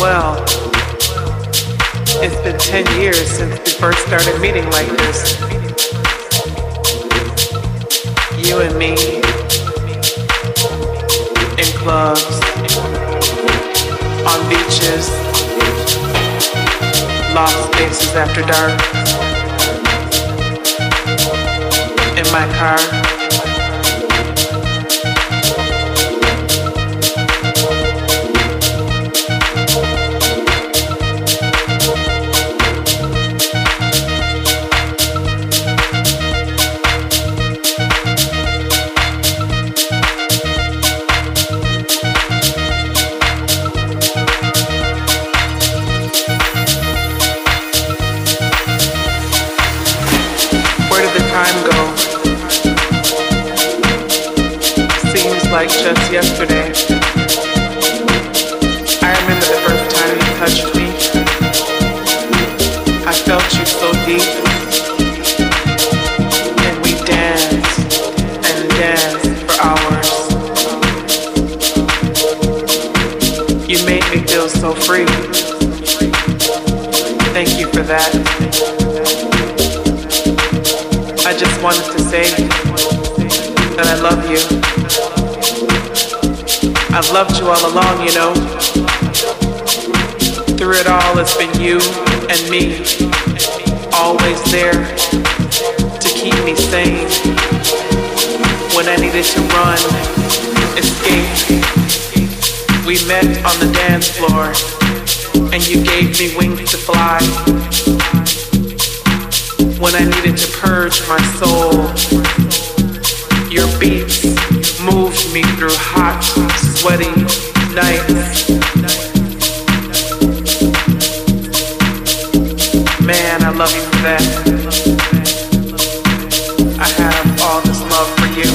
Well, it's been 10 years since we first started meeting like this. You and me, in clubs, on beaches, lost spaces after dark, in my car. Like just yesterday, I remember the first time you touched me. I felt you so deep, and we danced and danced for hours. You made me feel so free. Thank you for that. I just wanted to say that I love you. I've loved you all along, you know. Through it all, it's been you and me, always there to keep me sane. When I needed to run, escape, we met on the dance floor, and you gave me wings to fly. When I needed to purge my soul, your beats moved me through hot, sweaty nights. Man, I love you for that. I have all this love for you.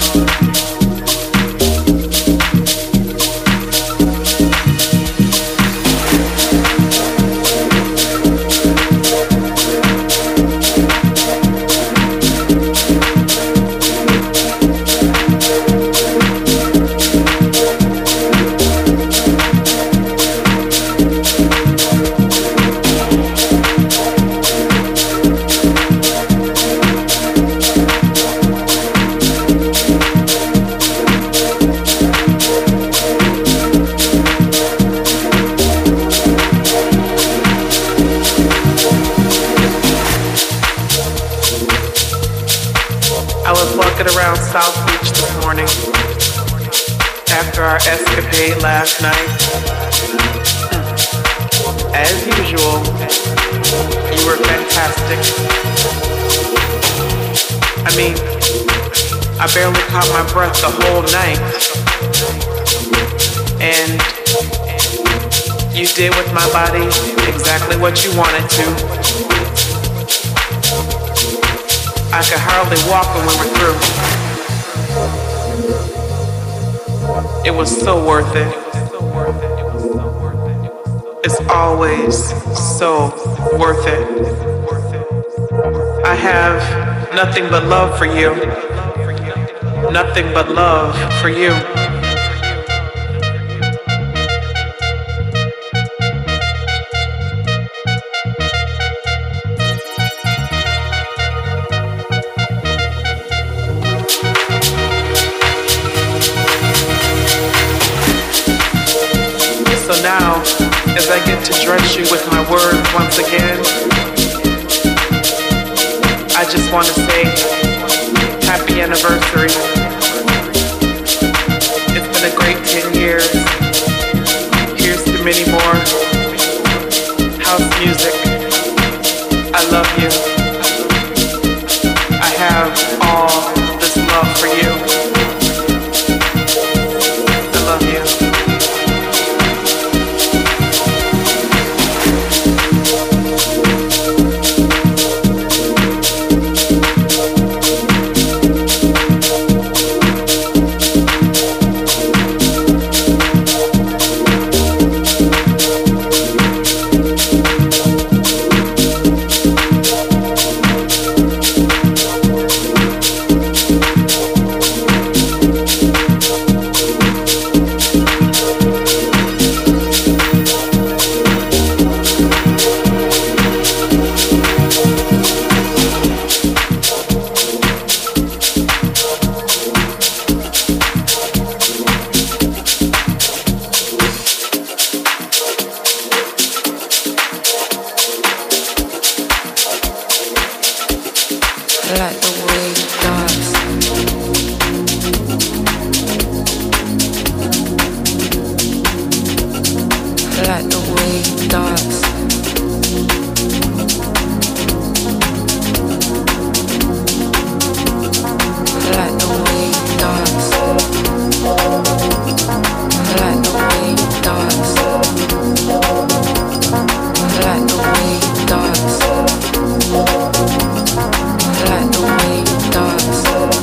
Around South Beach this morning after our escapade last night. As usual, you were fantastic. I mean, I barely caught my breath the whole night. And you did with my body exactly what you wanted to. I could hardly walk when we were through. It was so worth it. It's always so worth it. I have nothing but love for you. Nothing but love for you. Now, as I get to drench you with my words once again, I just want to say happy anniversary. It's been a great 10 years. Here's to many more. House music. I love you. I have all this love for you. I love you. like the way you dance. I like the way you dance. I like the way you dance. I like the way you dance. I like the way you dance.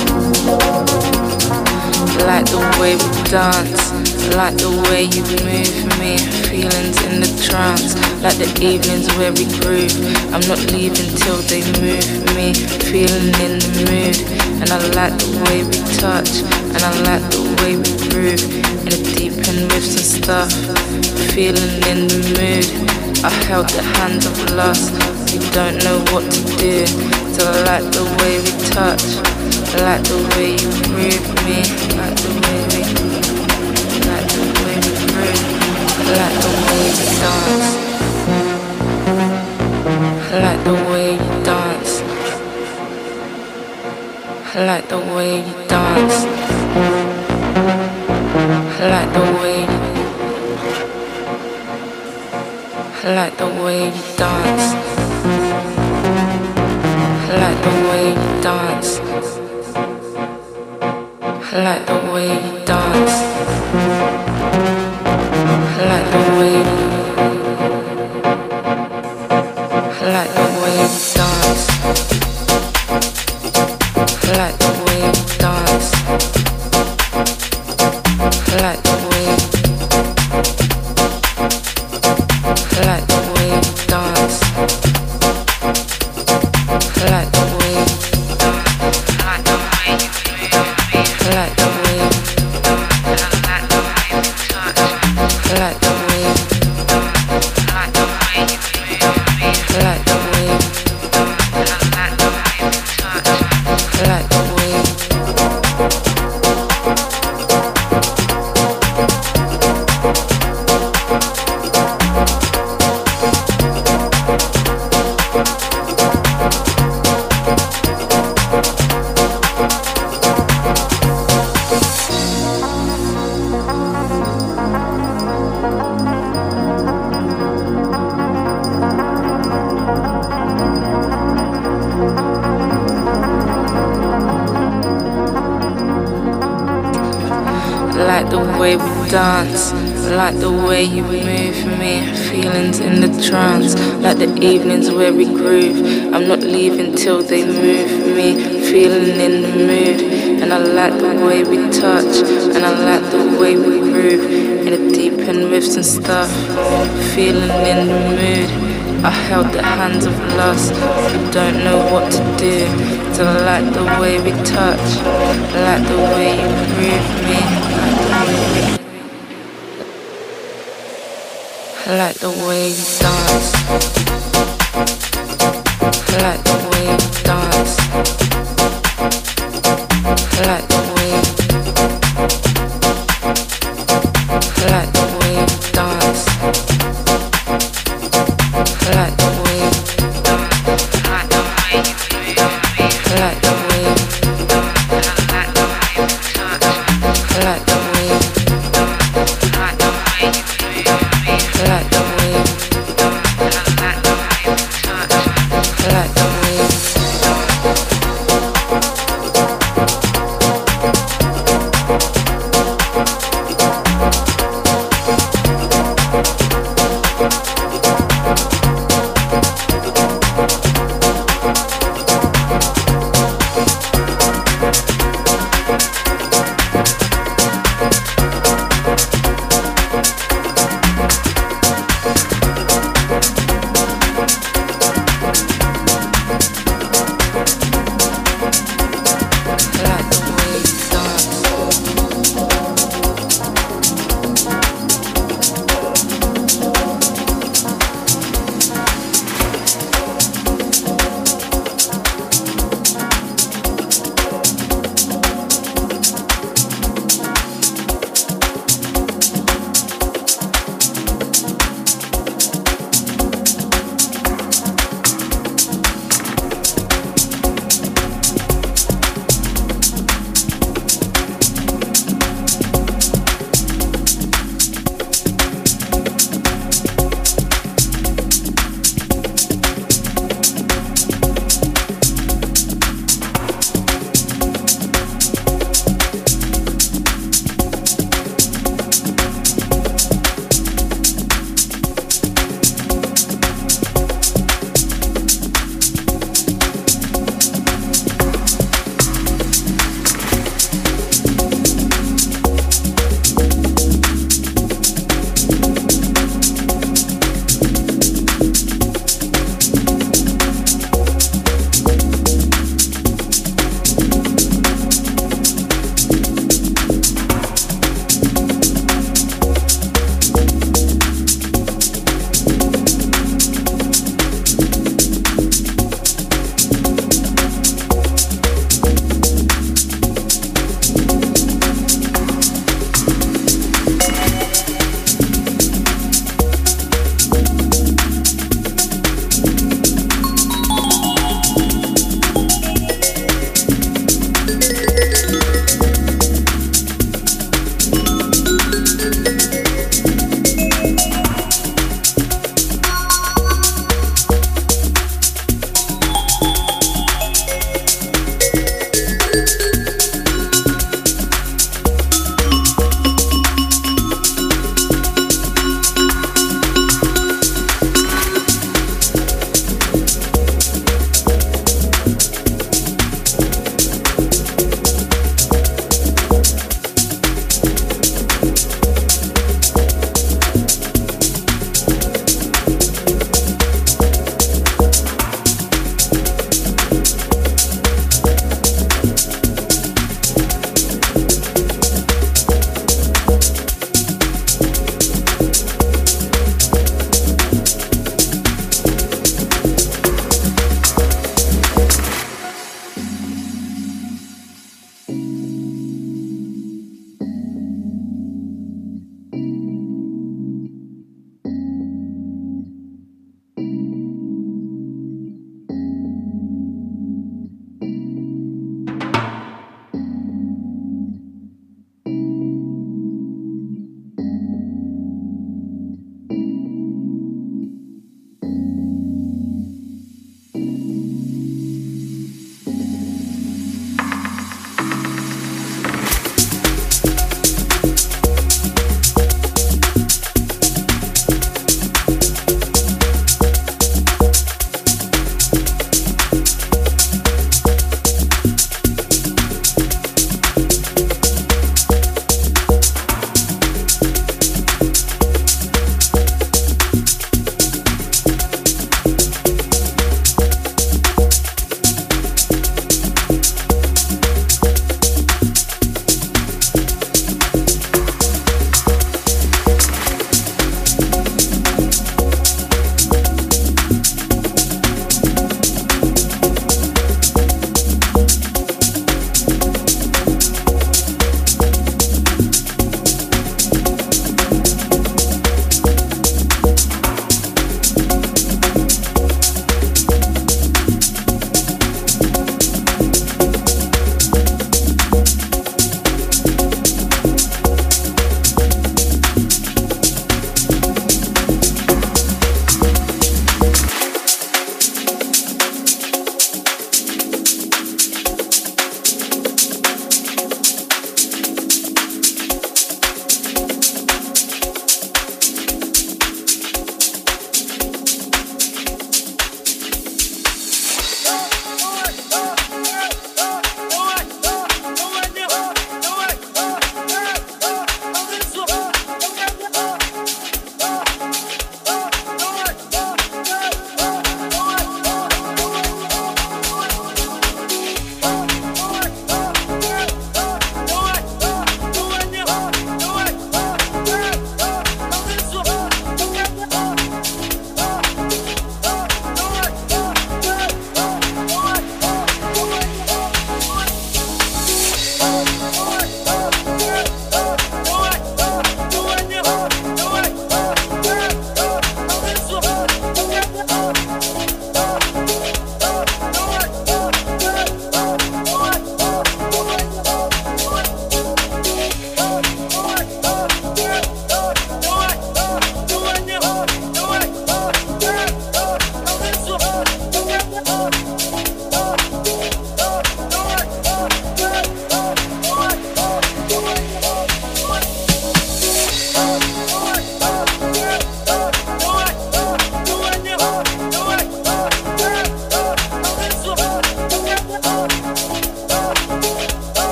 I like the way we dance. I like the way you move me, feelings in the trance, like the evenings where we groove. I'm not leaving till they move me, feeling in the mood. And I like the way we touch, and I like the way we groove, in the deep end with some stuff, feeling in the mood. I held the hands of lust, we don't know what to do. So I like the way we touch, I like the way you groove me, I like the way we like the way we groove, I like the way you dance, I like the way you dance, I like the way you dance, I like the way you, I like the way you dance, I like the way you dance, I like the way you dance. I like the way I like the way you dance. I like the way you dance. I like the way I like the way you dance. I like the way I like the way you move me. I like the way I like the way I like the way you move me. I like the way I like the way you touch. I like the way dance, I like the way you move me, feelings in the trance, like the evenings where we groove. I'm not leaving till they move me, feeling in the mood. And I like the way we touch, and I like the way we groove, in the deep end with some stuff, feeling in the mood. I held the hands of lust, we don't know what to do. So I like the way we touch, I like the way you groove me, I like the way we I like the way you dance. I like the way you dance. I like the way I like the way you dance. I like the way I like the way you move me. I like the way I like the way you touch. I like the way I like the way you move me. I like the way I like the way you touch. I like the way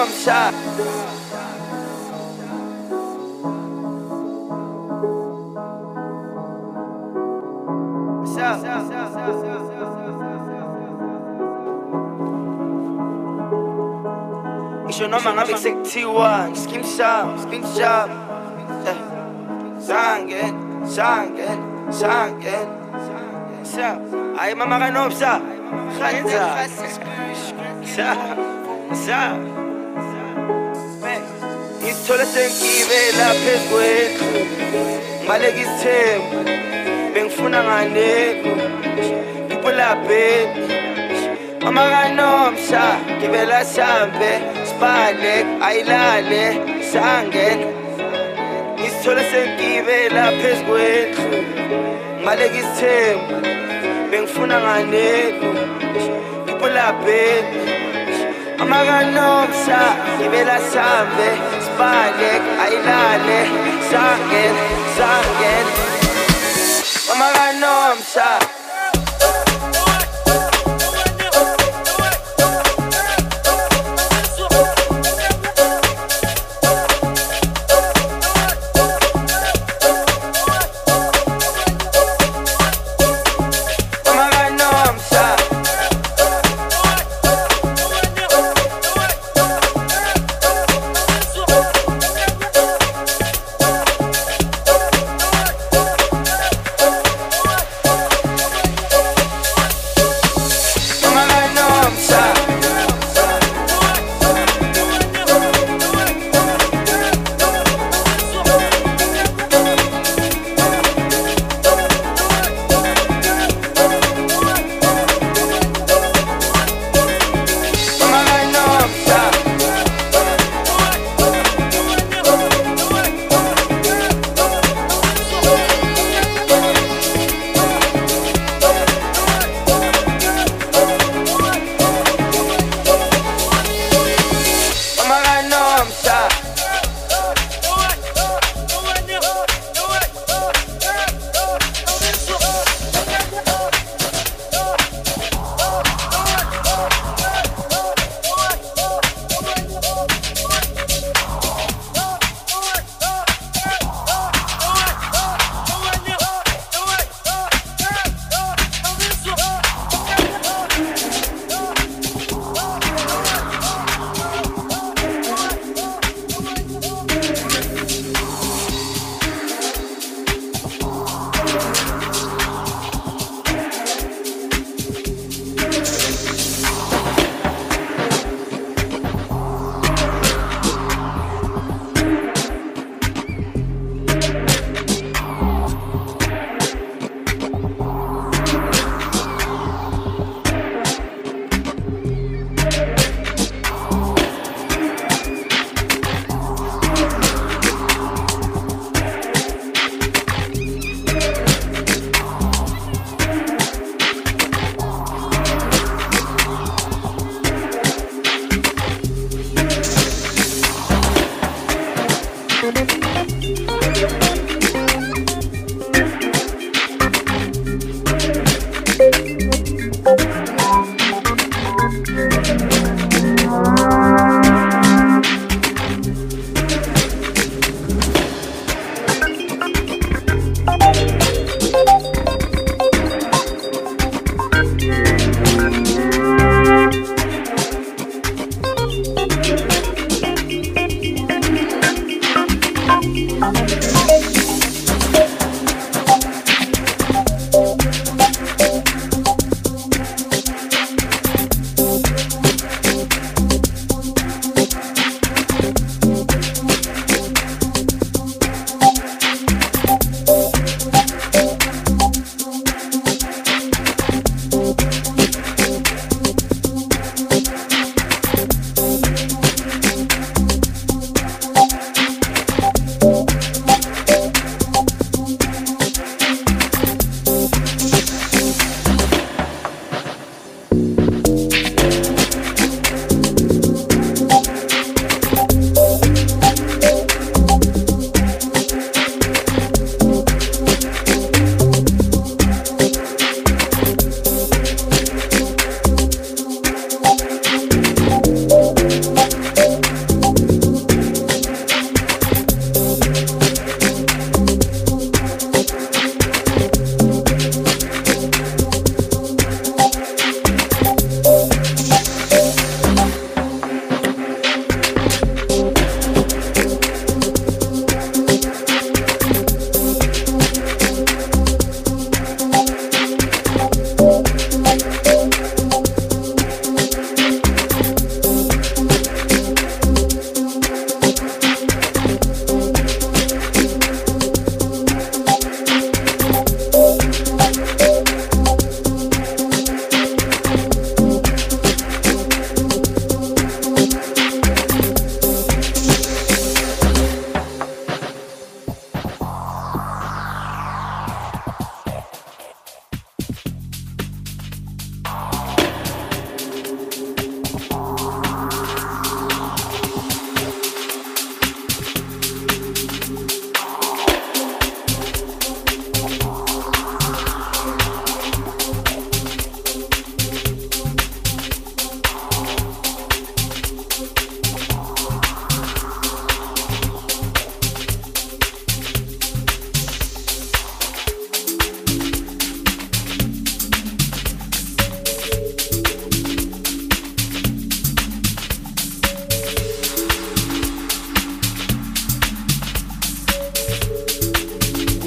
nomsa. Ngisho noma ngabe sekuthiwa skim sharp Sangen Ay mama kanopsa Khanza Ngithole sengibela phezulu Ngibaleka isithembu Bengifuna nganeko Ipulaphe Mama kanomsa Ngibela sambe Spalek ayilale Sangen Ngithole sengibela phezulu Ngibaleka isithembu Bengifuna nganeko Ipulaphe Mama kanomsa Ngibela sambe Spalek ayilale Sangen Mama kanomsa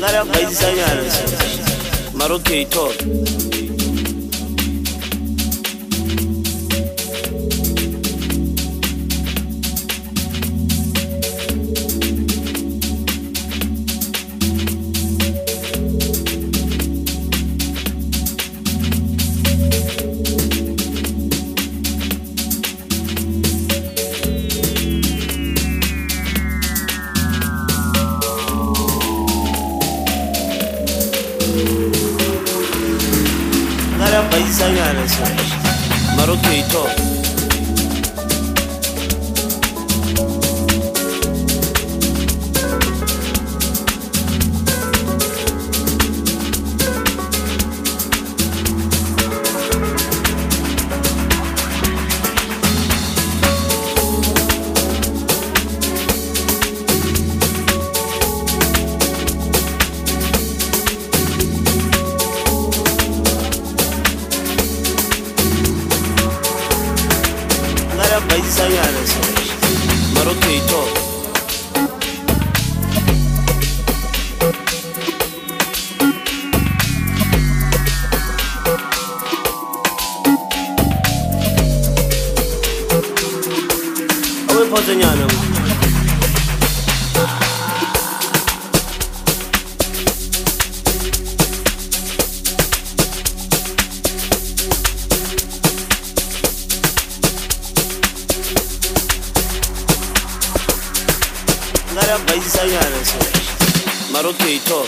ngara bayisanyana Maroke talk. Bayisanyana Maroke talk. Bayisanyana Maroke talk. Awe pozanyana ngara bayisanyana Maroke talk.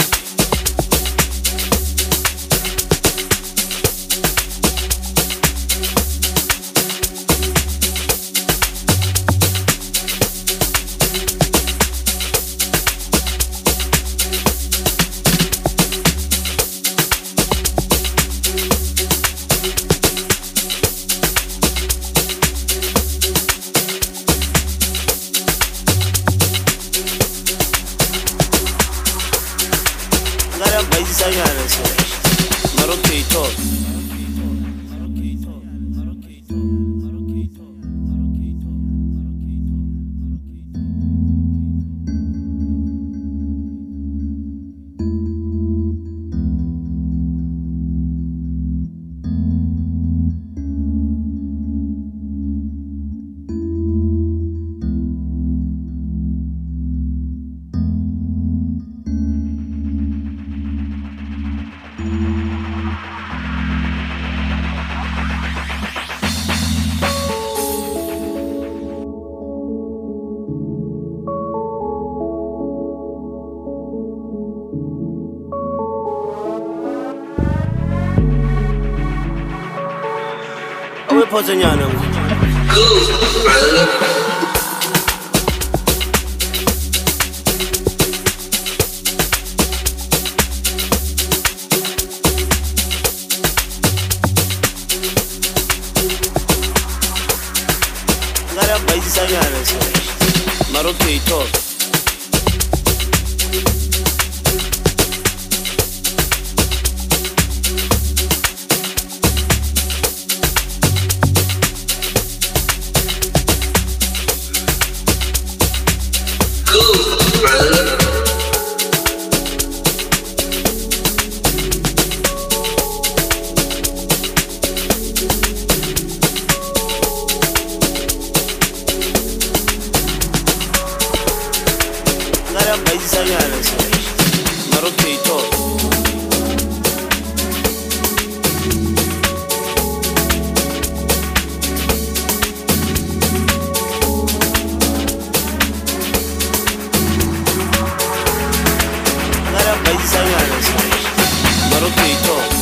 Ngara bayisanyana Maroke talk. Awe pozanyana ngara bayisanyana Maroke talk. Ngara bayisanyana Maroke talk. Ngara bayisanyana Maroke talk.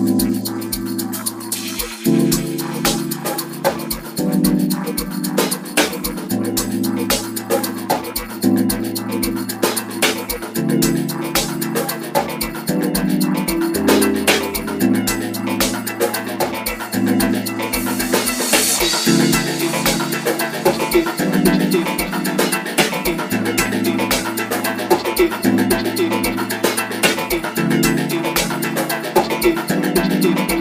Thank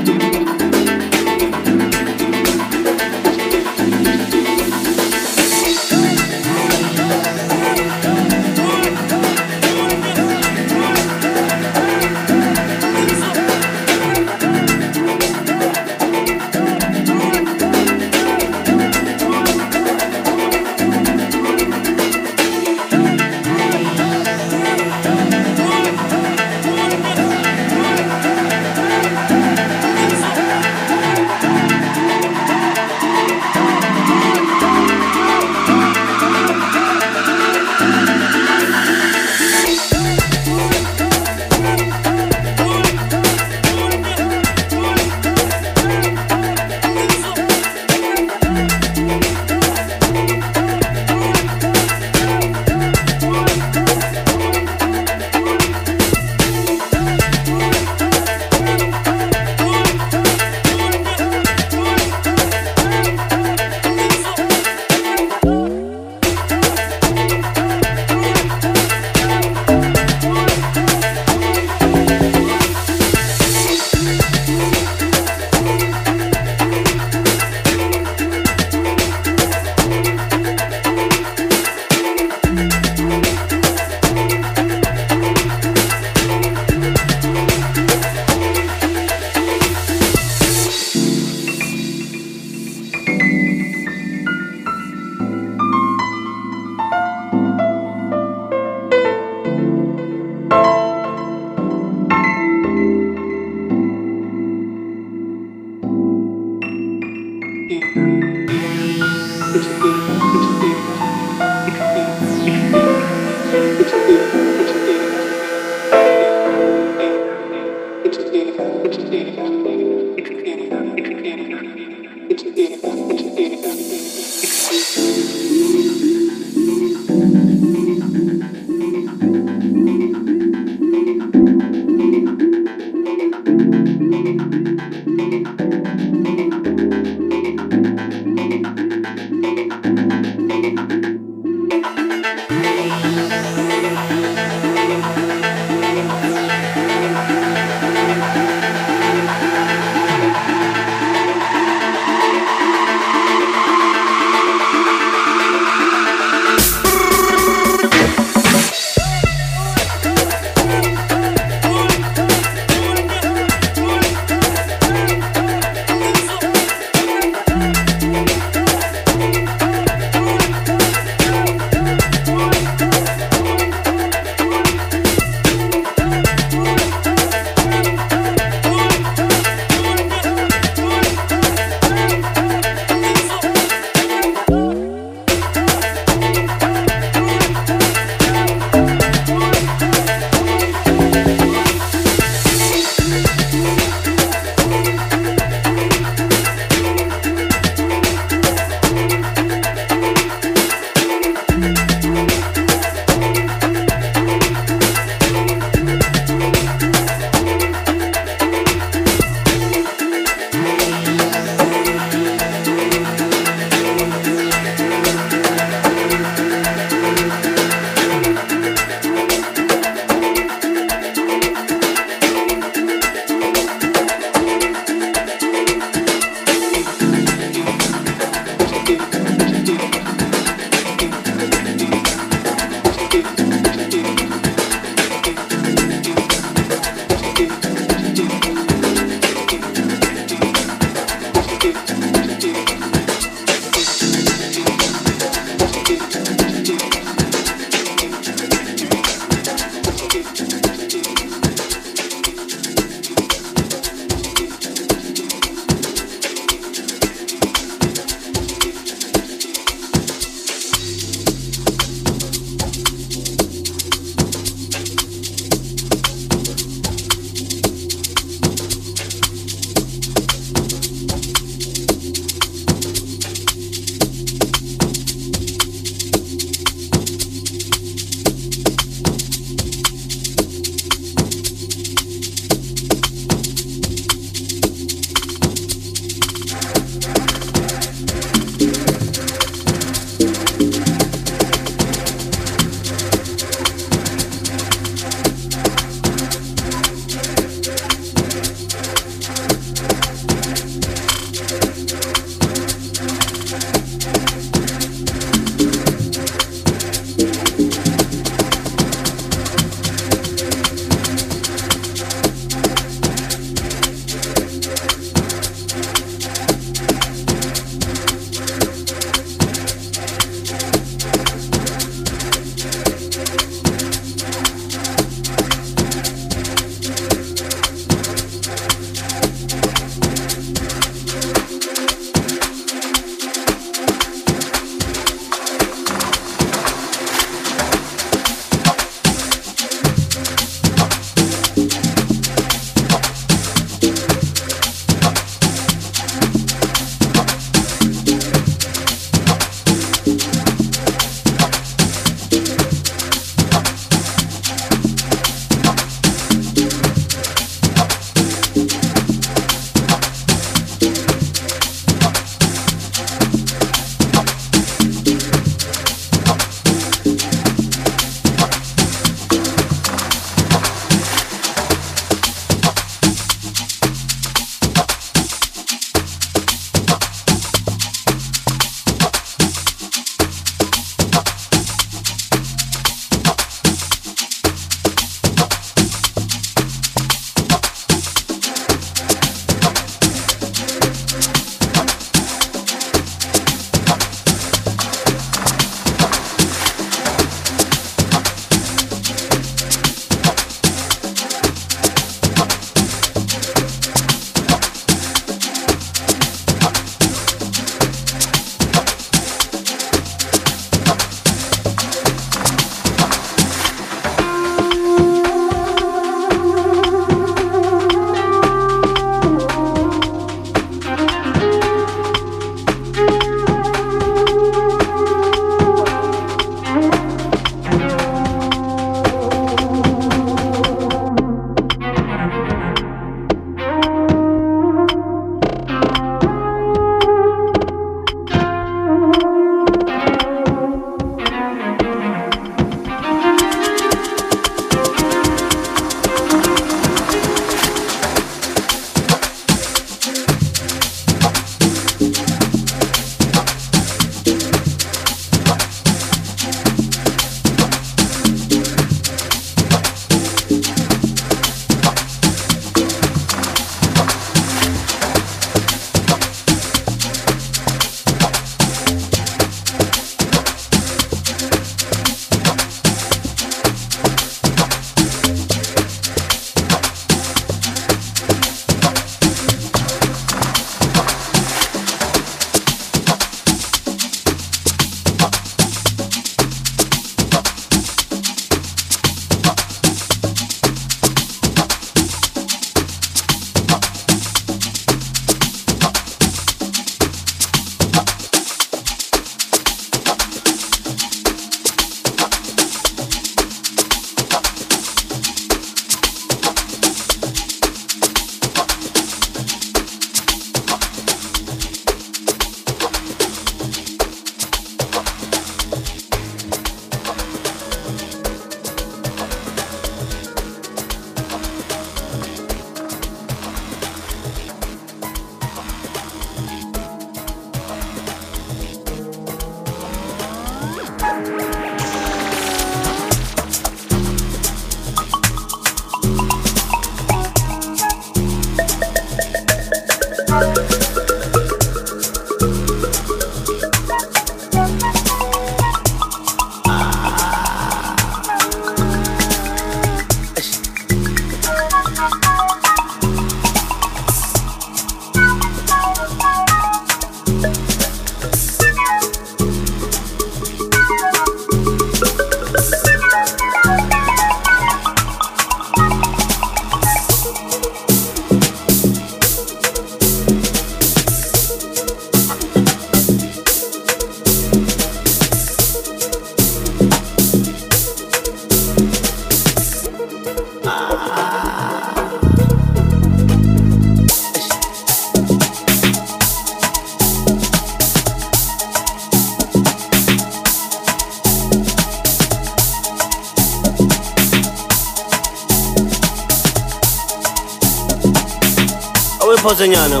Pozanyana.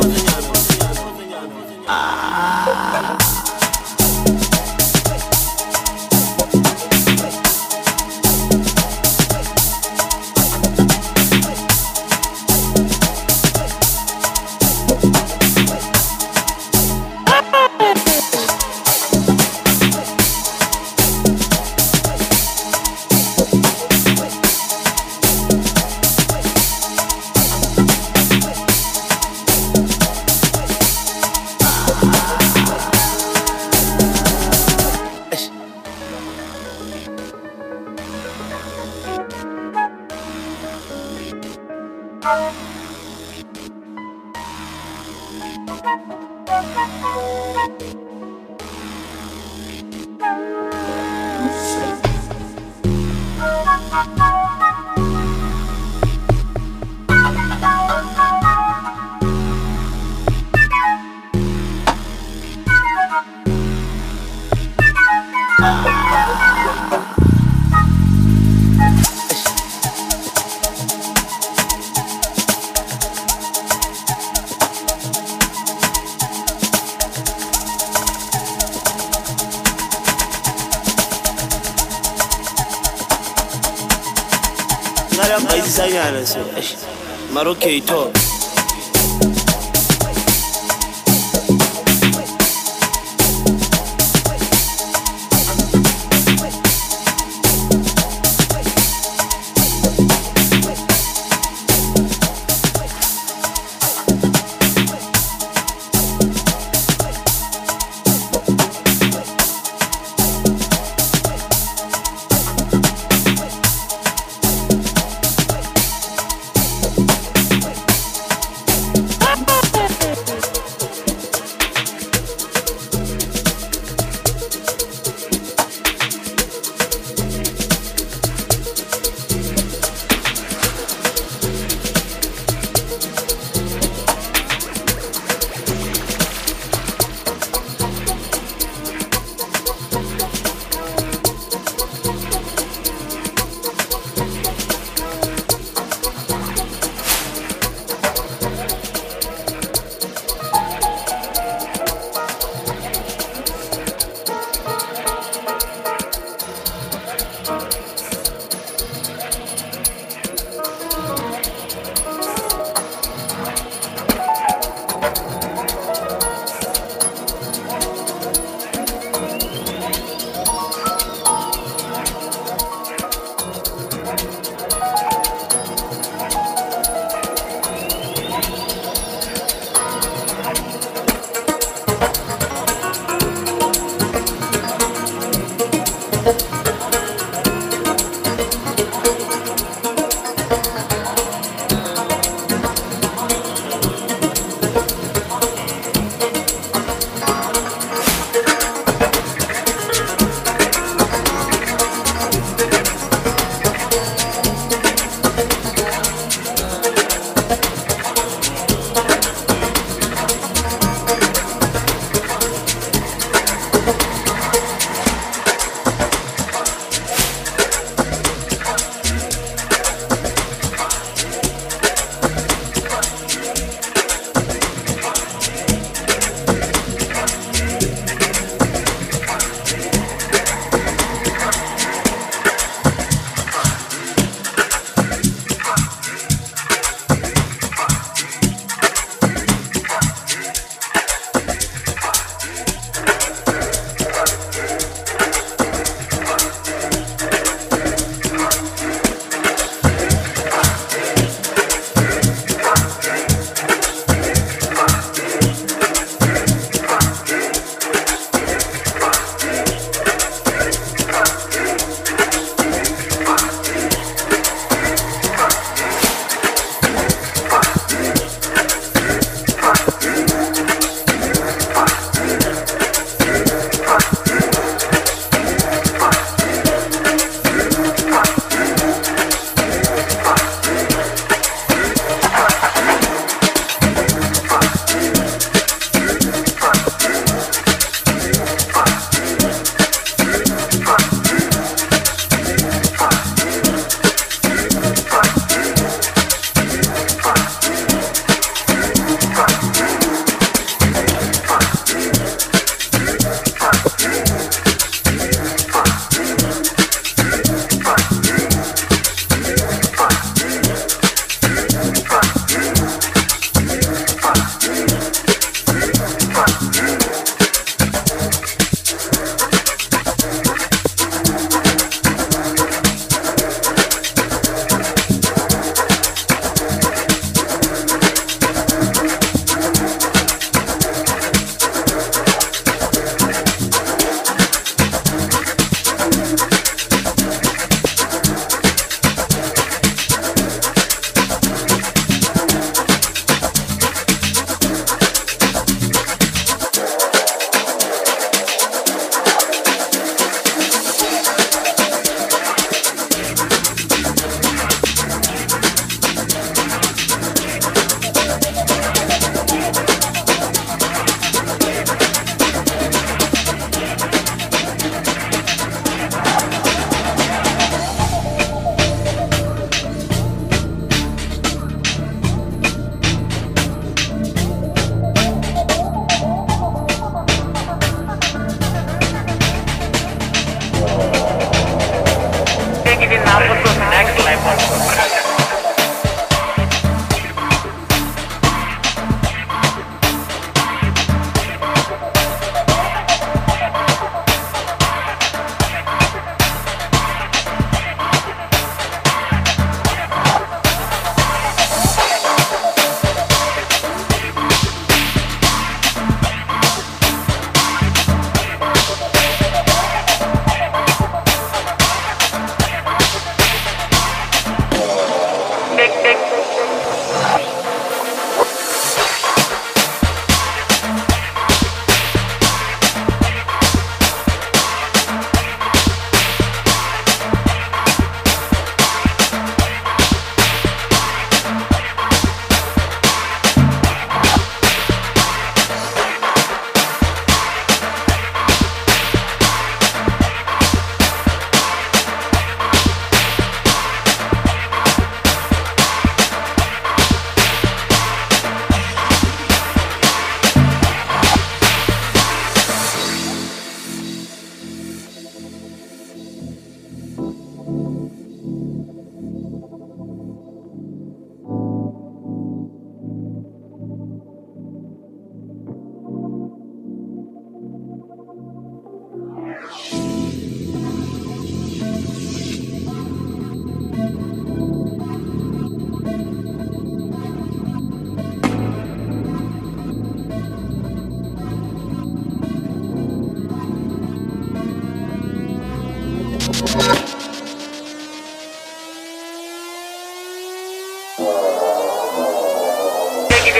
Marocator.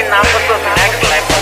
numbers of next level.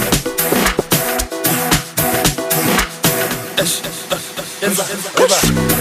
Eva.